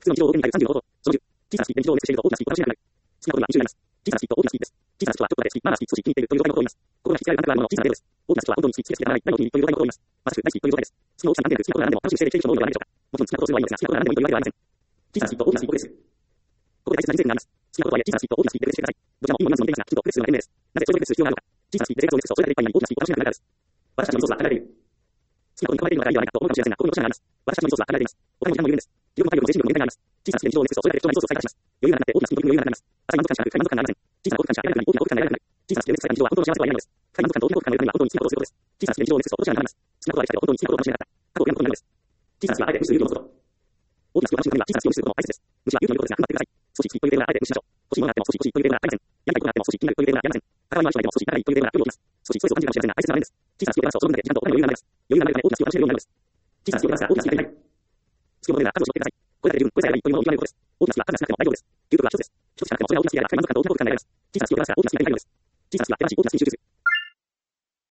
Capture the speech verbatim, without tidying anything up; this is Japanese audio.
普通の日常をにかいさんじゅうのこと。そのじゅう、小さなスピードで日常を熱していると大きなスピードを走れなくなる。好きなことには夢中になります。小さなスピードと大きなスピードです。小さな人はちょっとまで好き、マナースピード、少し気に入っているという状態のことを言います。心が引きつけられる感覚があるものの小さな程度です。大きな人は本当に好き、好きが好きがない、何を気に入っているという状態のことを言います。まさしく大好きという状態です。好きの大きさに安定する、好きなことが何でも楽しみにしている人も多いのではないでしょうか。もちろん好きなことをするはいいのですが、好きなことが何でもいいというわけではありません。小さなスピードと大きなスピードです。ここで大切な人生になります。好きなことはいえ、小さなスピードと大きなスピードでしてください。どちらもいいものになるので言いますが、きちんと区別するのが賢明です。なぜそれを区別する必要があるのか。小さなスピードで生活を熱すと、それだけでいっぱいになり、大きなスピードを楽しめなくなるからです。私たちのリソースは限られている。好きなことに囲まれているのが大事ではないかと思うかもしれませんが、ここに落とし穴があります。私たちのリソースは限られています。他にも時間もいるんです。記録も体力も精神力も限界があります。小さなスピードで日常を熱すと、それだけで貴重なリソースを最大化します。余裕がなくなって大きなスピードに余裕がなくなります。浅い満足感しか深い満足感がありません。小さな幸福感しか得られないのに大きな幸福感が得られなくなる。小さなスピードで熱された日常は本当の幸せとは言えないのです。深い満足感と大きな幸福感を得るには本当に好きなことをすることです。小さなスピードで日常を熱すと落とし穴があります。好きなことができたけど本当に好きなことを楽しめなかった。過去を悔やむことになるのです。小さなスピードはあえて無視する勇気を持つこと。大きなスピードを楽しむためには小さなスピードを無視することも大切です。無視は勇気を持つことの大切です。少し欲しいというレベルがあえて無視しましょう。欲しいものがあっても少し欲しいというレベルがありません。やりたいことがあっても少し気になるというレベルがありません。関わりのある人がいても少しいらないというレベルが世に起きます。少しストレスを感じるかもしれませんが大切な場面です。小さなスピードで話すとその分だけ時間とお金に余裕がなります。余裕がなるため大きなスピードを楽しめるようになるのです。小さなスピードで話すが大きなスピードでない。好きなものが数を絞ってください。これだけで十分、これさえあればいいというものを見極めることです。大きなスピードは数が少なくても大丈夫です。究極は一つです。一つしかなくてもそれが大きなスピードであれば深い満足感と大きな幸福感が得られます。小さなスピードで話すが大きなスピードでないのです。小さなスピードは新しい大きなスピードを重視する。